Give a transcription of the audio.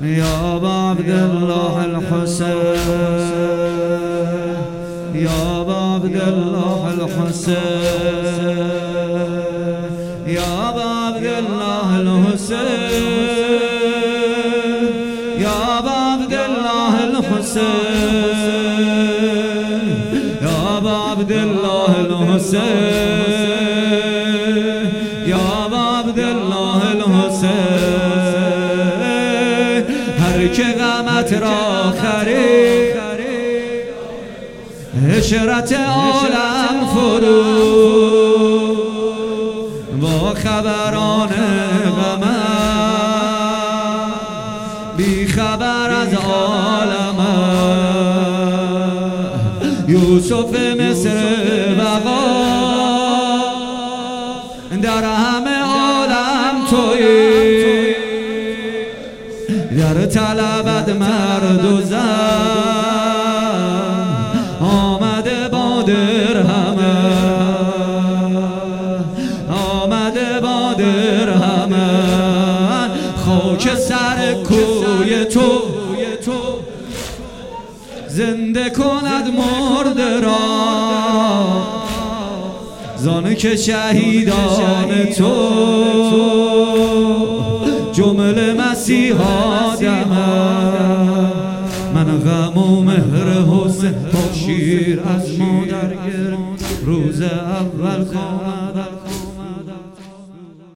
یا با عبدالله الحسین، یا با عبدالله الحسین، یا با عبدالله الحسین، یا با عبدالله الحسین، یا با عبدالله الحسین، یا با عبدالله الحسین. هر که غمت را خرید حشرت عالم فرو، با خبران غمت بی خبر از عالم. یوسف مصر بقا در همه عالم تویی، در طلبت مرد و زن آمده با درهم، آمده با درهم. خاک سر کوی تو زنده کند مرده را، زان که شهیدان تو جمله مسیحا دمه. من غم و مهر حسین با شیر از مادر گرفت، روز اول خواهد